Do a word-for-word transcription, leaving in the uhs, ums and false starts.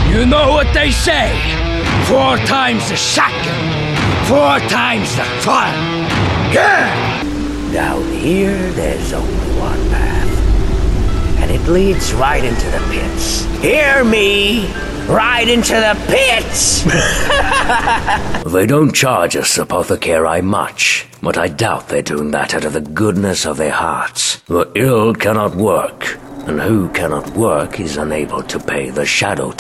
You know what they say. Four times the shotgun, four times the fun. Yeah! Down here, there's only one path. And it leads right into the pits. Hear me? Right into the pits! They don't charge us, Apothecary, much, but I doubt they're doing that out of the goodness of their hearts. The ill cannot work, and who cannot work is unable to pay the Shadow